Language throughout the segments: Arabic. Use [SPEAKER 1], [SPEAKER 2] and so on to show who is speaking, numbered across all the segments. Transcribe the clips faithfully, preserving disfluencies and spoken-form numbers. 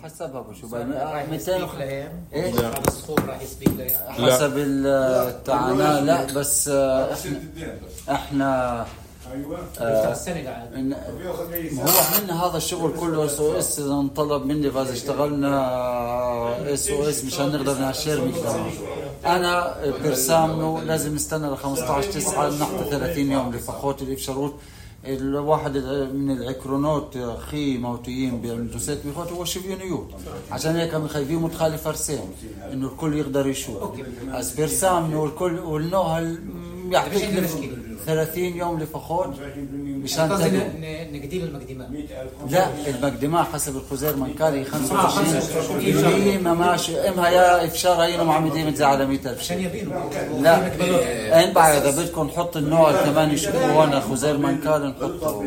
[SPEAKER 1] حسبها بشو بين مئتين
[SPEAKER 2] ايه هذا الصخور راح يسبق له
[SPEAKER 1] حسب التعنى. لا بس احنا احنا
[SPEAKER 2] ايوه السنه قاعد
[SPEAKER 1] هو عملنا هذا الشغل كله اس او اس. اذا انطلب مني فاذا اشتغلنا اس او اس مشان نقدر نعشر مقدار. انا برسامنه لازم نستنى ل خمسة عشر تسعة نحت ثلاثين يوم لفخوت الافشروت. الواحد من العكرونات خي موتيين بمدوسات بيخوت هو شبيونيوت، عشان هيك مخيفين متخالف فرسان انه الكل يقدر يشوف. بس برسامنه الكل والنوع يعطيك ثلاثين يوم لفخوت مشان
[SPEAKER 2] نقديم المقدمات.
[SPEAKER 1] لا المقدمات حسب الخزير منكاري خمسة وعشرين اللي ما ماشي امها يا افشار هينهم عم يديم على مئة ألف عشان يبينوا. لا ان بعد اذا بدكم نحط النوع الثمانية يشوفوا هون خزير منكاري نحطه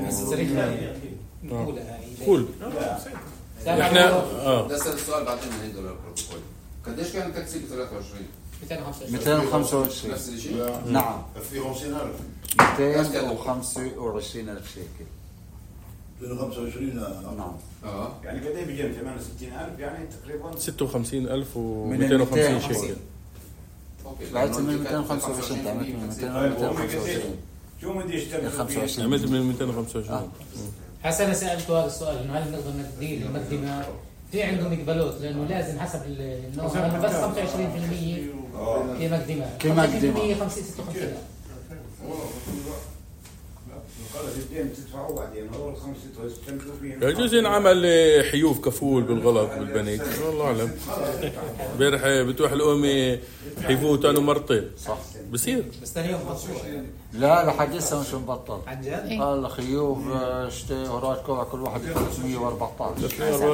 [SPEAKER 3] كول. احنا
[SPEAKER 4] اه ده السؤال بعدين هنقدر البروتوكول. قديش كان التكسير ثلاثة وعشرين؟
[SPEAKER 1] مئتين وخمسة وعشرين
[SPEAKER 4] نفس الشيء؟
[SPEAKER 1] نعم
[SPEAKER 5] في خمسين ألف
[SPEAKER 1] مئتين وخمسة وعشرين ألف شيكل.
[SPEAKER 5] مئتين وخمسة وعشرين
[SPEAKER 1] نعم.
[SPEAKER 5] اه يعني قد ايه بيجي ثمانية وستين ألف يعني تقريبا
[SPEAKER 3] ستة وخمسين ألف ومئتين وخمسين شيكل.
[SPEAKER 1] بعد من مئتين وخمسة وعشرين تعمل من مئتين وخمسة وعشرين.
[SPEAKER 5] شو بدي يشتغل
[SPEAKER 1] خمسة وعشرين
[SPEAKER 3] عملت من مئتين وخمسة وعشرين.
[SPEAKER 2] حسن انا سالته هذا السؤال انه هل نقدر ندير المقدمه في عندهم اقبالات لانه لازم حسب النوع بس خمسة وعشرين بالمئة في مقدمه
[SPEAKER 1] كمقدمه
[SPEAKER 2] خمسين ستة وخمسين
[SPEAKER 3] يجوز ينعمل حيوف كفول بالغلط بالبنك والله اعلم. امبارح بتروح الامي حيفوه ثاني مرتين
[SPEAKER 1] صح
[SPEAKER 3] بصير
[SPEAKER 2] بس ثاني يوم بطل.
[SPEAKER 1] لا لحد هسه مش مبطل
[SPEAKER 2] عن جد؟
[SPEAKER 1] والله خيوف اشتي هورات كوع كل واحد ثلاثمئة وأربعة عشر.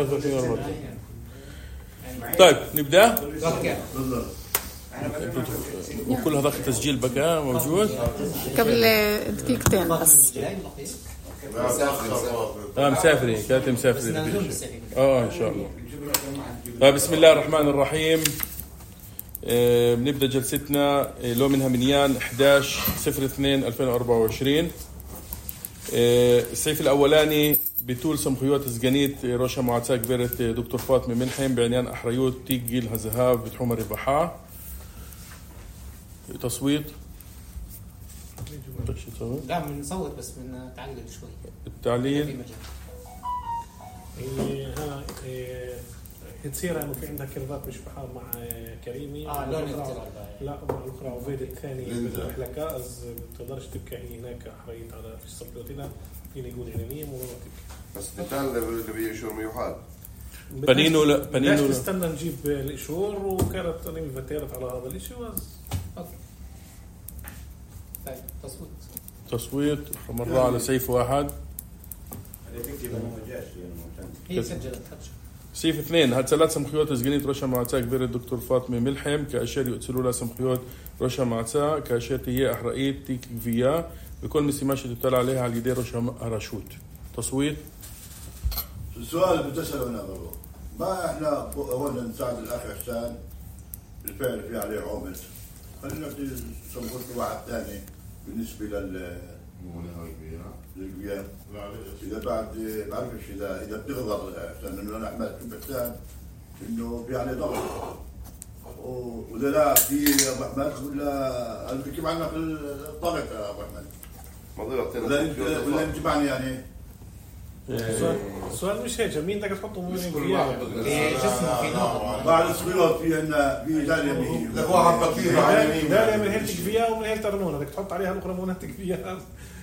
[SPEAKER 3] طيب نبدا.
[SPEAKER 2] اوكي
[SPEAKER 3] وكل هذا تسجيل بقى موجود
[SPEAKER 6] قبل دقيقتين بس.
[SPEAKER 3] اه مسافرين كانت مسافرين اه ان شاء الله. طيب بسم الله الرحمن الرحيم. آه بنبدا جلستنا لو منها منيان أحد عشر صفر اثنين ألفين وأربعة وعشرين. آه السيف الاولاني بتول سمخيوت سجنيت روشا معتاق بيرت دكتور فاطمه منحم بعنيان احريوت تيجيل هزهاب بتحمر البحاء. تصويت
[SPEAKER 2] لا بنصوت بس بنتعلق شوي
[SPEAKER 3] التعليل.
[SPEAKER 7] ها تصير انه في عندها كيرفات مش بحال مع كريمي
[SPEAKER 2] اه لون
[SPEAKER 7] لا مع الاخرى عبيد الثاني بتروح لك از بتقدرش تبكي هي هناك حريت على في الصبيوتنا فيني يقول يعني مو
[SPEAKER 4] بس بتعلم اللي بيشور ميوحات
[SPEAKER 3] بنينو لا بنينو
[SPEAKER 7] نستنى نجيب الاشور وكانت انا مفترت على هذا الشيء اوكي.
[SPEAKER 2] طيب تصويت
[SPEAKER 3] تصويت مرة على سيف واحد.
[SPEAKER 2] هي سجلت
[SPEAKER 3] سيف اثنين هاد ثلاث سمخيوت سجنيت رشا معتا كبير الدكتور فاطمة ملحم كأشياء يؤتلوا لها سمخيوت رشا معتا كأشياء هي أحرقيت تيك فيا بكل مسيماشي تطلع عليها على يدي رشا رشوت. تصويت.
[SPEAKER 5] السؤال اللي بتسأله هنا برضو ما احنا أولا نساعد الأخ إحسان الفعل في عليه عومل خلينا في سمخوت واحد ثاني بالنسبة لل للقيام. إذا بعد بعرفش إذا إذا بتغضر إحسان إنه أنا عملت بحسان إنه في عليه ضغط وإذا لا في أبو أحمد ولا أنا بحكي معنا في الضغط يا أبو أحمد ولا ولا انتبعني يعني.
[SPEAKER 7] السؤال مش هيك مين بدك تحطه من
[SPEAKER 2] جسمه في نقطة
[SPEAKER 5] بعد السبيلات في عندنا في داليا مين
[SPEAKER 4] لك واحد بكير
[SPEAKER 7] داليا من هيلتك فيها ومن هيلت أرنونة بدك تحط عليها الأخرى مونتك فيها.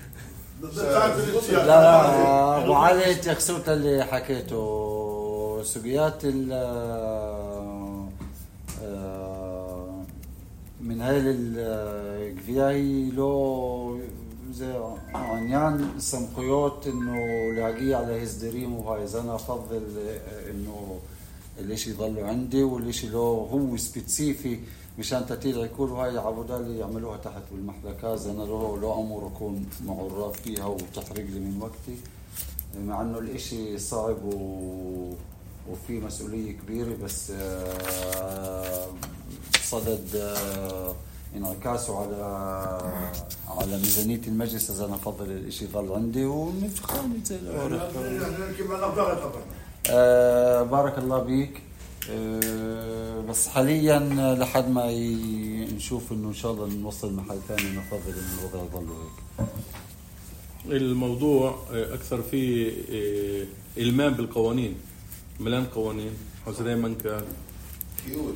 [SPEAKER 1] لا لا أبو علي تخسوت اللي حكيته سقيات ال من هاي الجفياي لو زي عنيان سمخيوت انه لاقيه على هزدريم وهاي انا افضل انه الاشي يضلوا عندي والاشي له هو سبيسيفي مشان تطير يكون هاي عبودالي يعملوها تحت بالمحلكات انا له له امور اكون معرف فيها وتحرق لي من وقتي مع انه الاشي صعب و... وفي مسؤولية كبيرة بس صدد انعكاسه على على ميزانية المجلس إذا أنا أفضل الإشي يظل عندي ونفخاني زي آه بارك الله بيك. آه بس حاليا لحد ما ي- نشوف انه ان شاء الله نوصل محل ثاني، نفضل ان الوضع يضل هيك.
[SPEAKER 3] الموضوع اكثر فيه المام بالقوانين، ملان قوانين، حوزرين منكر،
[SPEAKER 4] كيوت.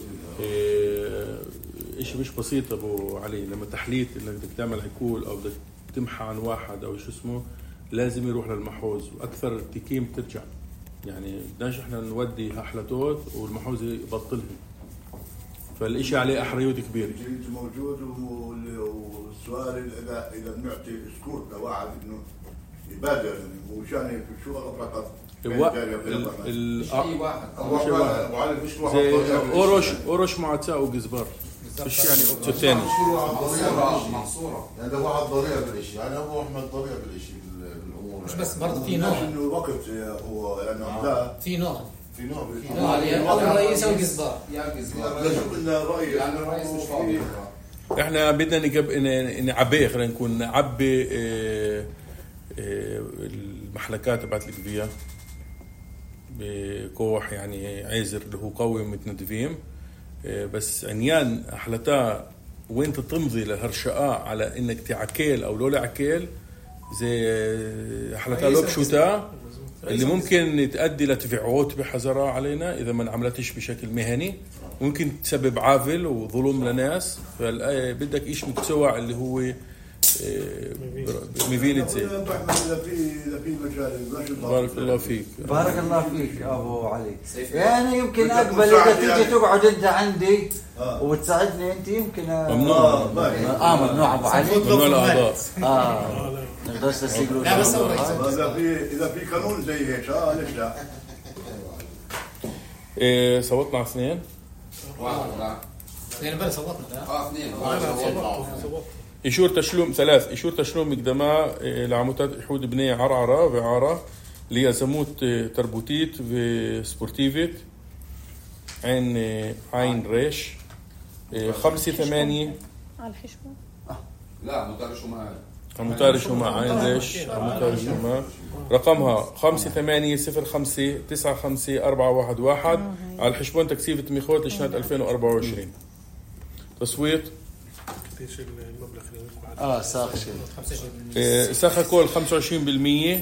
[SPEAKER 3] اشي مش بسيط ابو علي. لما تحليت انك بدك تعمل عكول او بدك تمحى عن واحد او شو اسمه، لازم يروح للمحوز، واكثر التكيم ترجع. يعني بدناش احنا نودي احلتوت والمحوز يبطلهم، فالاشي عليه احريوت كبير.
[SPEAKER 5] انت موجود والسؤال اذا اذا بنعطي سكوت لواحد انه يبادر وشان في الشغل فقط.
[SPEAKER 3] ال
[SPEAKER 4] مش اي واحد.
[SPEAKER 5] ابو علي مش واحد
[SPEAKER 3] زي اوروش اوروش معتاء وجزبار، مش يعني اوبتو ثاني.
[SPEAKER 4] محصوره
[SPEAKER 5] يعني ده واحد ضريع بالشيء، يعني ابو احمد ضريع بالشيء بالامور.
[SPEAKER 2] مش بس برضه في نوع
[SPEAKER 5] انه الوقت هو يعني لا
[SPEAKER 2] في نوع
[SPEAKER 5] في نوع
[SPEAKER 2] في نوع يعني او الرئيس او الجزبار.
[SPEAKER 4] يا جزبار
[SPEAKER 5] لا شوف ان الرئيس
[SPEAKER 4] يعني الرئيس مش فاضي.
[SPEAKER 3] احنا بدنا نجب... نعبيه، خلينا نكون نعبي اه... اه... المحلكات تبعت الكبية بكوح يعني عازر اللي هو قوي ومتندفين. اه بس عنيان احلتا وين تمضي لهرشقاء على انك تعكيل او لولا عكيل زي احلتا لوبشوتا اللي ممكن تؤدي لتبعات بحذرها علينا اذا ما عملتش بشكل مهني، ممكن تسبب عافل وظلم لناس. فبدك ايش متسوع اللي هو ميفين زي. بارك الله فيك.
[SPEAKER 1] بارك الله فيك ابو علي. يعني يمكن اقبل اذا تيجي تقعد انت عندي وتساعدني انت، يمكن
[SPEAKER 3] ممنوع.
[SPEAKER 1] اه ممنوع ابو علي،
[SPEAKER 3] ممنوع الاعضاء.
[SPEAKER 1] اه نقدرش نسيق له.
[SPEAKER 2] لا بس
[SPEAKER 5] اذا في اذا في قانون زي هيك اه ليش لا؟
[SPEAKER 3] ايه صوتنا على اثنين.
[SPEAKER 4] واحد لا
[SPEAKER 2] اثنين بس صوتنا.
[SPEAKER 4] اه اثنين.
[SPEAKER 3] إشور تشلوم ثلاث إشور تشلوم مقدماء لعموتات إحود بنية عرعرة بعارة ليزموت تربوتيت في سبورتيفيت عين عين ريش خمسة ثمانية
[SPEAKER 6] على الحشوة.
[SPEAKER 4] لا مطرش وما
[SPEAKER 3] عموتارش وما عين ريش عموتارش وما رقمها خمسة ثمانية صفر خمسة تسعة خمسة أربعة واحد واحد على الحشبون تكثيف تميخوت لسنة ألفين وأربعة وعشرين. تصويت
[SPEAKER 7] قديش المبلغ اللي
[SPEAKER 1] اه ساق شيء
[SPEAKER 3] ساخة كول خمسة وعشرين بالمية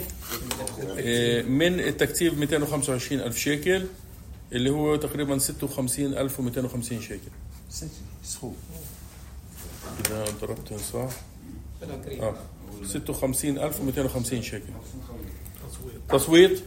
[SPEAKER 3] من التكتيف مئتين وخمسة وعشرين ألف شيكل اللي هو تقريبا ستة وخمسين ألف ومئتين وخمسين شيكل.
[SPEAKER 1] سخوف
[SPEAKER 3] إذا ضربتهم صح آه. ستة وخمسين ألف ومئتين وخمسين شيكل. تصويت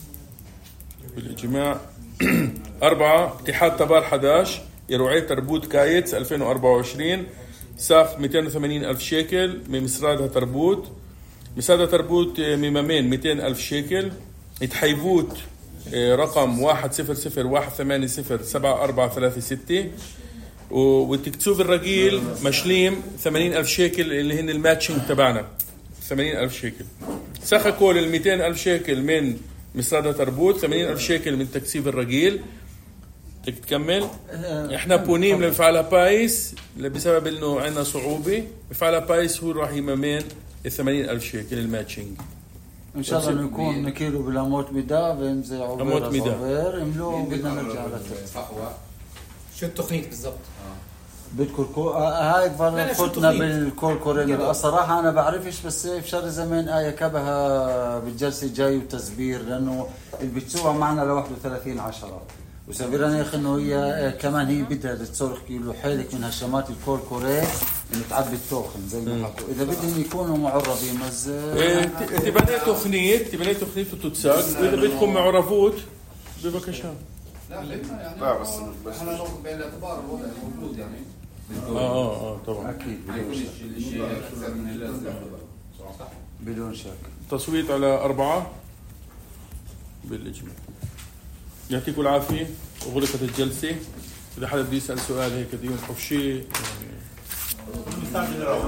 [SPEAKER 3] بالإجماع. أربعة اتحاد تبار أحد عشر يروعي تربوت كايتس ألفين وأربعة وعشرين ساخ مئتين وثمانين ألف شيكل من مسرادها تربوت. مسرادها تربوت ميمامين مئتين ألف شيكل. يتحيبوت رقم واحد صفر صفر واحد ثمانية صفر سبعة أربعة ثلاثة ستة. والتكتوف الرجيل مشليم ثمانين ألف شيكل اللي هن الماتشنج تبعنا ثمانين ألف شيكل. ساخ كل المئتين ألف شيكل من مسرادها تربوت ثمانين ألف شيكل من تكسيف الرجيل. تكمل. احنا بونيم لمفعلها بايس بسبب انه عندنا صعوبة. مفعلها بايس هو راح يمامين الثمانين ألف شيكل الماتشنج.
[SPEAKER 1] ان شاء الله نكون نكيلو بلا موت ميدا بنزي
[SPEAKER 3] موت ميدا
[SPEAKER 1] املو بدنا نرجع على
[SPEAKER 4] صحوة.
[SPEAKER 2] شو التقنية بالضبط؟
[SPEAKER 1] بالكركو هاي فتنا بالكركورين. الصراحة أنا بعرفش بس في شهر زمان آية كبها بالجلسة الجاي وتزبير لأنه اللي بتسوها معنا ل واحد وثلاثين عشرة وسبيرنا يا أخي إنه هي كمان هي بدها تصرخ كيلو حالك من هالشمات الكركورين إنه تعبي التوخن زي ما حكوا إذا بدهم يكونوا معربين بس
[SPEAKER 3] تبني تقنية تبني تقنية وتتساق وإذا بدكم معرفوت ببكشان.
[SPEAKER 4] لا بدنا يعني لا بس احنا ناخذ بعين الاعتبار الوضع الموجود يعني.
[SPEAKER 3] اه اه اه طبعا
[SPEAKER 1] اكيد
[SPEAKER 4] بدون شيء اكثر من اللازم صح
[SPEAKER 1] بدون شك.
[SPEAKER 3] تصويت على أربعة بالإجماع. يعطيكم العافية وغلقت الجلسة. إذا حدا بده يسأل سؤال هيك ديون حفشي يعني